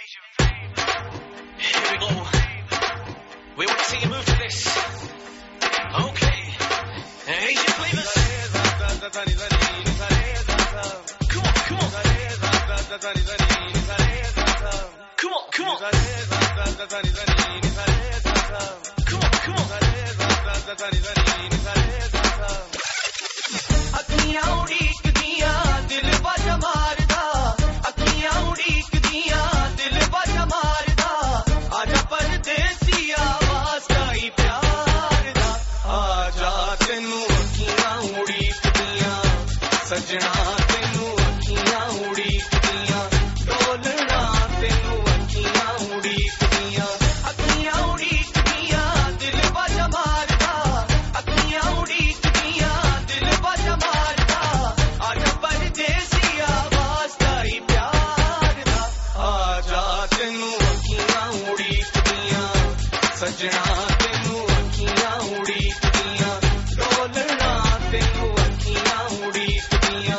Here we go. We want to see you move to this. Okay. Asian flavors. Come on, come on. Come on, come on. Come on, come on. अखियां उड़ीक दिया दिल बज मारदा अखियां उड़ीक दिया दिल बज मारदा आजा परदेसी आवाज़ आई प्यार दा आजा तेनू अखियां उड़ीक दिया सजना तेनू अखियां उड़ीक दिया डोलना तेनू अखियां उड़ीक दिया अखियां उड़ीक दिया दिल बज मारदा अखियां उड़ीक दिया दिल बज मारदा आजा परदेसी आवाज़ आई प्यार दा आजा तेनू अखियां उड़ीक दिया सजना तेनू अखियां उड़ीक दिया डोलना तेनू अखियां उड़ीक दिया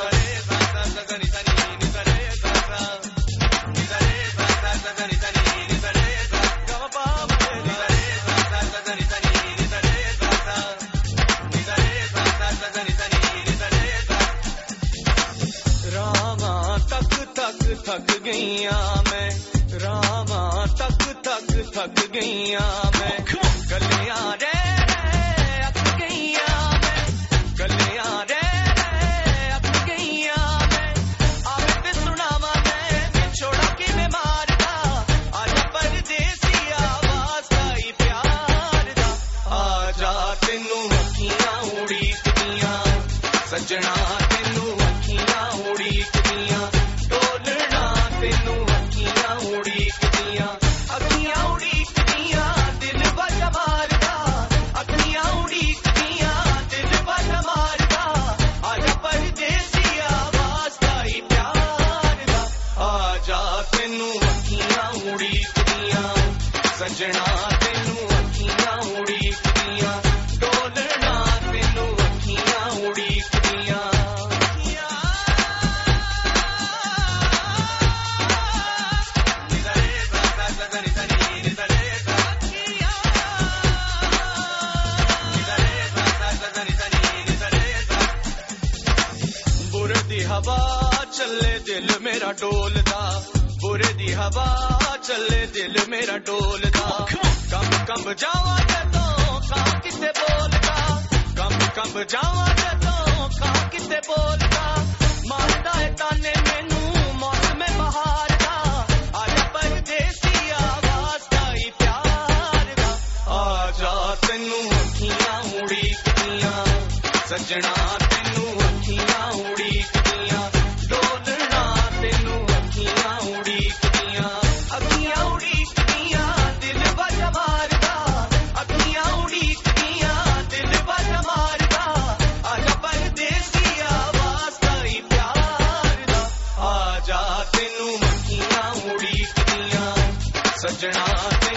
रामा तक तक थक गईया मैं रामा तक तक थक गईया मैं गलियां रे अक गईया मैं गलियां रे अक गईया मैं आवे ते सुनावा मैं छोड़ा कि मैं मारदा आजा परदेसी आवाज़ आई प्यार दा आजा तेनू अखियां उड़ीक दिया सजना तेनू अखियां उड़ीक दिया डोलना तेनू अखियां उड़ीक दिया अखियां उड़ीक दिया दिल बज मारदा अखियां उड़ीक दिया दिल बज मारदा आजा परदेसी आवाज़ आई प्यार दा आजा तेनू अखियां उड़ीक दिया सजना तेनू अखियां उड़ीक दिया डोलना तेनू अखियां उड़ीक दिया बुरे दी हवा चले दिल मेरा डोलदा बुरे दी हवा चले दिल मेरा डोलदा कंब कंब जावा जदों कां किते बोलदा कंब जावा जदों कां किते बोलदा मारदा है ताने मैनू मौसम बहार दा आजा परदेसी आवाज़ आई प्यार दा आजा तेनू अखियां उड़ीक दिया सजना तेनू अखियां उड़ीक दिया डोलना तेनू अखियां उड़ीक दिया अखियां उड़ीक दिया दिल बज मारदा अखियां उड़ीक दिया दिल बज मारदा आजा परदेसी आवाज़ आई प्यार दा आजा तेनू अखियां उड़ीक दिया सजना